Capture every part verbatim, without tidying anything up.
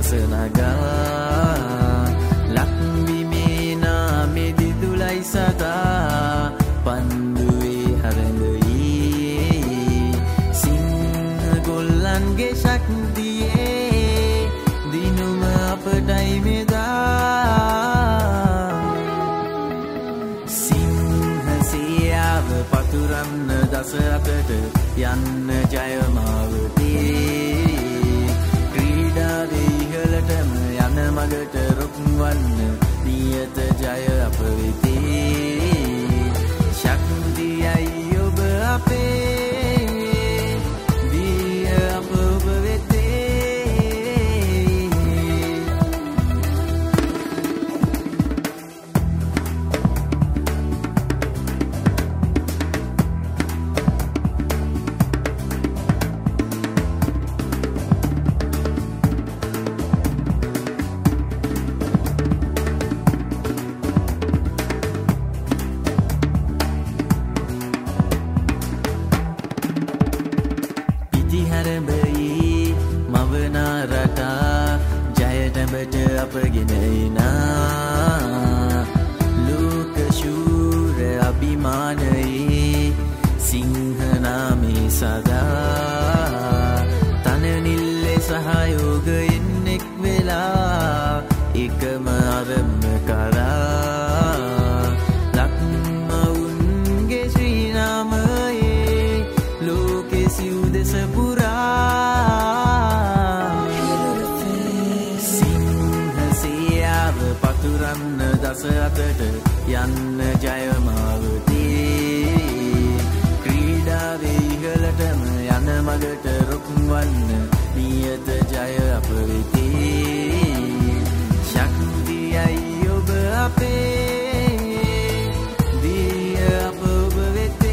නගා ලක්බිමේ නාමෙ දිදුලයි සදා පන්දුවේ හරඟයි සිංහ ගොල්ලන්ගේ ශක්තියේ දිනුම අපටයි මෙදා සිංහසියාව පතුරන්න දස අතට යන්න ජයමාවතේ ක්‍රීඩාවේ ඉහළටම යන මගට රුක්වන්න නියත ජය අප වෙතේ ශක්තියයි ඔබ අපේ දිය අප ඔබ වෙතේ අපගෙන එනා ලෝක ශූර අභිමානයේ සිංහනාමේ සදා තනනිල්ලේ සහයෝගයෙන් එක් වෙලා එකම අරම කරා ලක්මවුන්ගේ ශ්‍රී නාමයේ ලෝකෙ සිව් දෙස පතුරන්න දස අතට යන්න ජයමාවතේ ක්‍රීඩාවේ ඉහළටම යන මගට රුක්වන්න නියත ජය අප වෙතේ ශක්තියයි ඔබ අපේ දිය අප ඔබ වෙතේ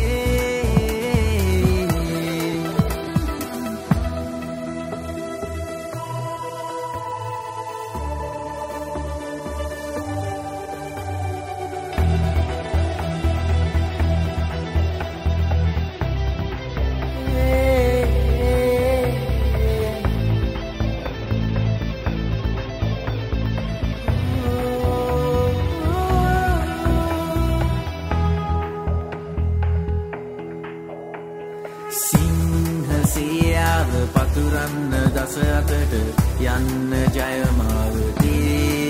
සිංහසියාව පතුරන්න දස අතට යන්න ජයමාවතේ